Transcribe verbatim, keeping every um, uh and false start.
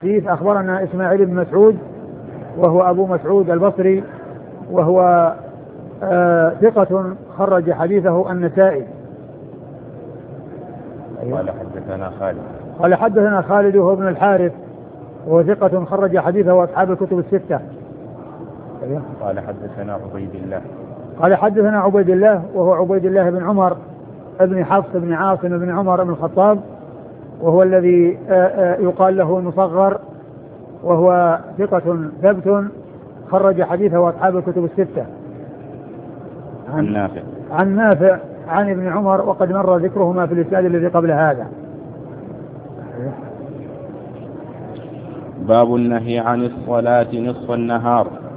حديث أخبرنا إسماعيل بن مسعود وهو أبو مسعود البصري، وهو آه ثقة خرج حديثه النسائي. قال حدثنا خالد قال حدثنا خالد وهو ابن الحارث وهو ثقة خرج حديثه أصحاب الكتب الستة. قال حدثنا عبيد الله قال حدثنا عبيد الله وهو عبيد الله بن عمر ابن حفص بن عاصم بن عمر بن الخطاب، وهو الذي يقال له المصغر، وهو ثقة ثبت خرج حديثه أصحاب الكتب الستة. عن نافع عن نافع عن ابن عمر، وقد مر ذكرهما في الإسناد الذي قبل هذا. باب النهي عن الصلاة نصف النهار.